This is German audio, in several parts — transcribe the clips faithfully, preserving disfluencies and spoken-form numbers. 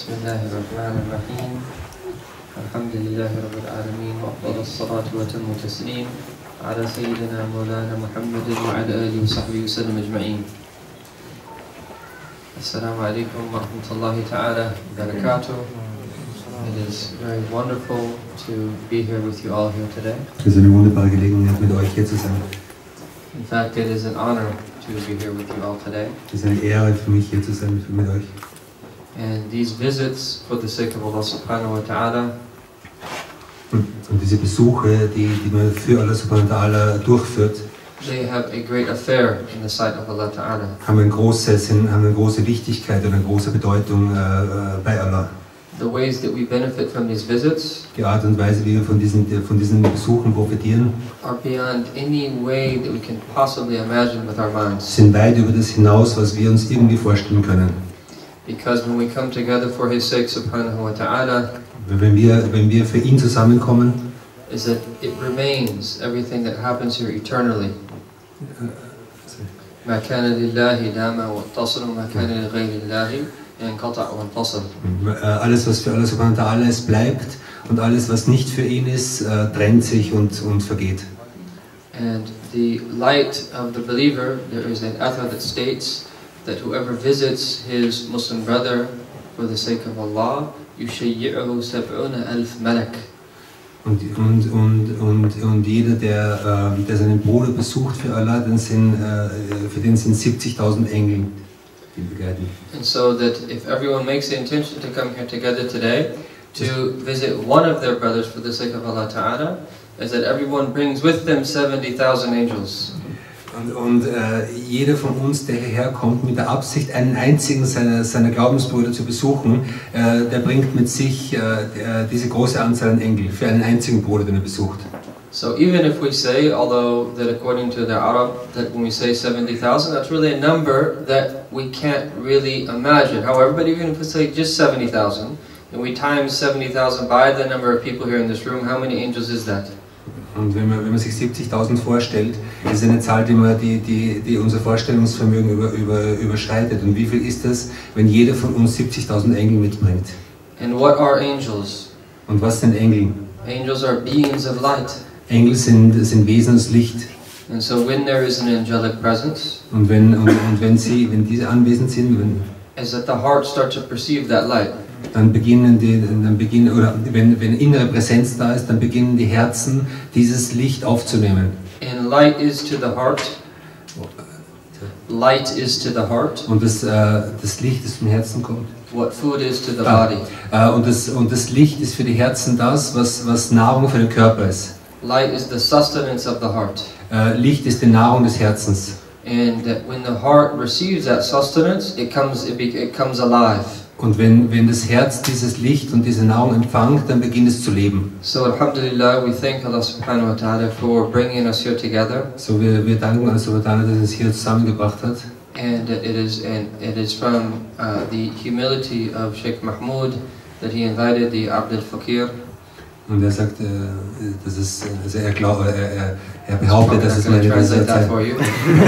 بسم الله الرحمن الرحيم الحمد لله رب العالمين وأفضل الصلاة وأتم التسليم على سيدنا مولانا محمد وعلى آله وصحبه وسلم أجمعين. السلام عليكم ورحمة الله تعالى وبركاته. It is very wonderful to be here with you all here today. Es ist eine wunderbare Gelegenheit, mit euch hier zu sein. In fact, it is an honor to be here with you all today. Es ist eine Ehre für mich, hier zu sein mit euch. And these visits for the sake of Allah subhanahu wa ta'ala, und diese Besuche, die, die man für Allah subhanahu wa ta'ala durchführt, they have a great affair in the sight of Allah ta'ala. Haben eine große, sind, haben eine große Wichtigkeit und eine große Bedeutung äh, bei Allah. The ways that we benefit from these visits, die Art und Weise, wie wir von diesen, von diesen Besuchen profitieren, are beyond any way that we can possibly imagine with our minds. Sind weit über das hinaus, was wir uns irgendwie vorstellen können. Because when we come together for His sake, subhanahu wa ta'ala, wenn wir, wenn wir für ihn zusammenkommen, is that it remains everything that happens here eternally. ما كان لله دام واتصل وما كان لغير الله ينقطع وانفصل. Alles, was für Allah subhanahu wa ta'ala ist, bleibt, und alles, was nicht für ihn ist, trennt sich und, und vergeht. And the light of the believer, there is an athar that states that whoever visits his Muslim brother for the sake of Allah, yushayyi'uhu sab'una alf malak. Und, und, und, und, und jeder, der, äh, der seinen Bruder besucht für Allah, dann sind, äh, für den sind siebzigtausend Engel, die ihn begleiten. And so that if everyone makes the intention to come here together today to visit one of their brothers for the sake of Allah Ta'ala, is that everyone brings with them seventy thousand angels. Und, und äh, jeder von uns, der hierher kommt, mit der Absicht, einen einzigen seiner, seiner Glaubensbrüder zu besuchen, äh, der bringt mit sich äh, der, diese große Anzahl an Engel für einen einzigen Bruder, den er besucht. So even if we say, although that according to the Arab, that when we say seventy thousand, that's really a number that we can't really imagine. However, but even if we say just seventy thousand, and we times seventy thousand by the number of people here in this room, how many angels is that? Und wenn man, wenn man sich siebzigtausend vorstellt, ist eine Zahl, die, man, die, die, die unser Vorstellungsvermögen über, über, überschreitet. Und wie viel ist das, wenn jeder von uns siebzigtausend Engel mitbringt? And what are angels? Und was sind Engel? Angels are beings of light. Engel sind, sind Wesen aus Licht. And so when there is an angelic presence, und wenn, und, und wenn, sie, wenn diese anwesend sind, wenn, is that the heart starts to perceive that light. Dann beginnen die, dann beginnen, oder wenn, wenn innere Präsenz da ist, dann beginnen die Herzen, dieses Licht aufzunehmen. And light is to the heart. Light is to the heart. Und das, äh, das Licht, das vom Herzen kommt. What food is to the ah, body. Äh, und, das, und das Licht ist für die Herzen das, was, was Nahrung für den Körper ist. Light is the sustenance of the heart. Äh, Licht ist die Nahrung des Herzens. And that when the heart receives that sustenance, it comes, it, be, it comes alive. Und wenn, wenn das Herz dieses Licht und diese Nahrung empfängt, dann beginnt es zu leben. So alhamdulillah, we thank Allah subhanahu wa ta'ala for bringing us here together. So wir, wir danken Allah subhanahu wa ta'ala, dass er uns hier zusammengebracht hat. And it is, and it is from uh, the humility of Sheikh Mahmoud that he invited the Abd al-Fakir. Und er sagt, äh, dass es, also er, glaub, er, er, er behauptet, dass es meine translate that for you.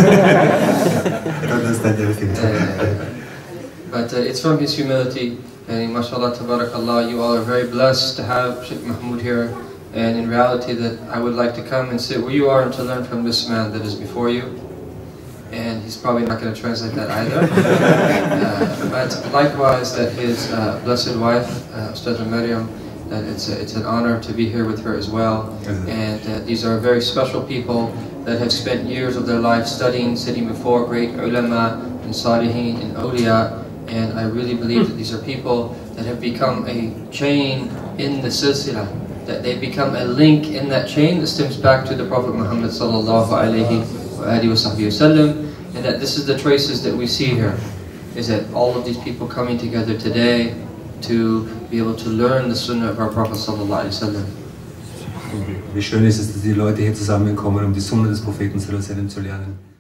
But uh, it's from his humility, and mashallah, tabarakallah, you all are very blessed to have Sheikh Mahmoud here, and in reality that I would like to come and sit where you are and to learn from this man that is before you. And he's probably not going to translate that either. uh, but likewise that his uh, blessed wife, uh, Ustadha Maryam, that it's, a, it's an honor to be here with her as well. And uh, these are very special people that have spent years of their life studying, sitting before great ulama and salihin and awliya. And I really believe that these are people that have become a chain in the silsila, that they become a link in that chain that stems back to the Prophet Muhammad sallallahu alaihi wasallam, and that this is the traces that we see here, is that all of these people coming together today to be able to learn the sunnah of our Prophet sallallahu alaihi wasallam. Wie schön ist es, dass die Leute hier zusammenkommen, um die Sunna des Propheten sallallahu alaihi wasallam zu lernen.